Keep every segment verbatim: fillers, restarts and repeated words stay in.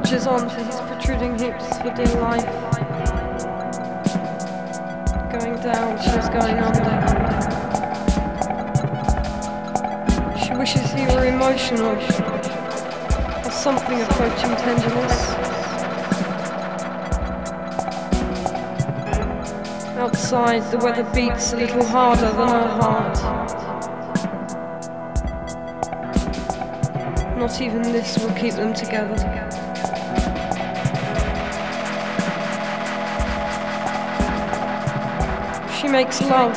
latches on to his protruding hips for dear life. Going down, she's going under. She wishes he were emotional, or something approaching tenderness. Outside, the weather beats a little harder than her heart. Not even this will keep them together. She makes love.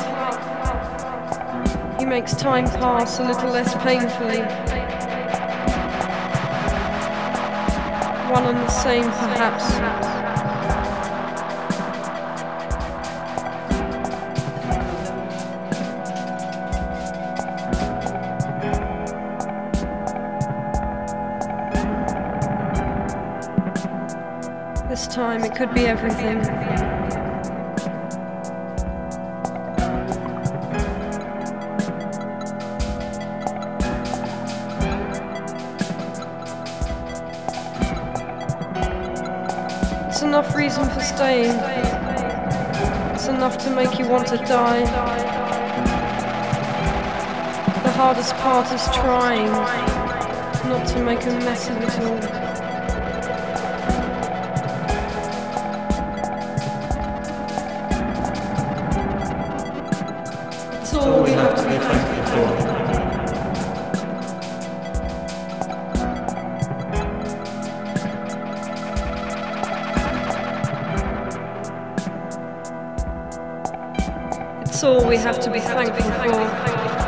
He makes time pass a little less painfully. One and the same, perhaps. This time it could be everything. It's enough reason for staying. It's enough to make you want to die. The hardest part is trying not to make a mess of it all. It's all we have to be thankful for. It's all we have to be thankful for.